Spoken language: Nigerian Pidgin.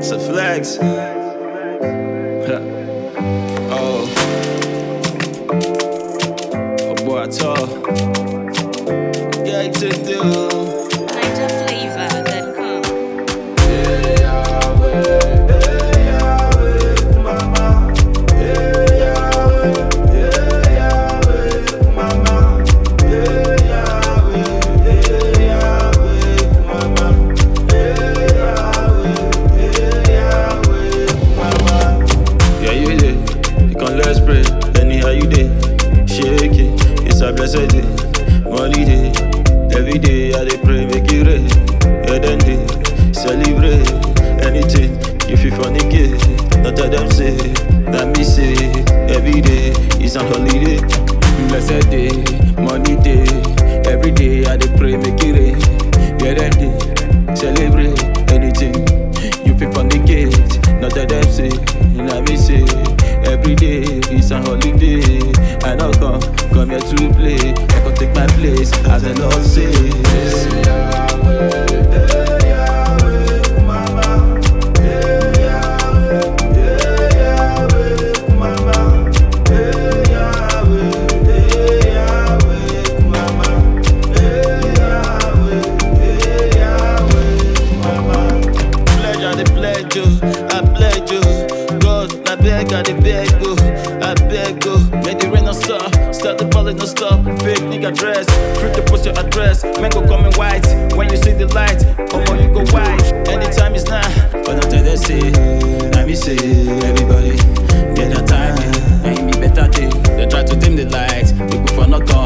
It's a flex. Oh, boy, I talk. Yeah, it's a dude. NigerFlavor.com. Let's pray, anyhow you day. Shake it, it's a blessed day. Money day, every day I dey pray make it rain. Yeah, then day, celebrate anything. If you fornicate, not tell them say, that me say. Every day is a holiday. Blessed day, money day, every day I dey pray make it rain. Yeah, then day, celebrate anything. You feel fornicate, not tell them say, that me say. Every day is a holiday. I don't come here to play. I can take my place as the Lord says. I beg go, make the rain no stop, start the ball no stop. Fake nigga dress, freak to post your address. Man go coming white, when you see the light, you go white. Anytime is now, but not tell they say, let me say, everybody get your time, ain't me better day. They try to dim the light, people for not come.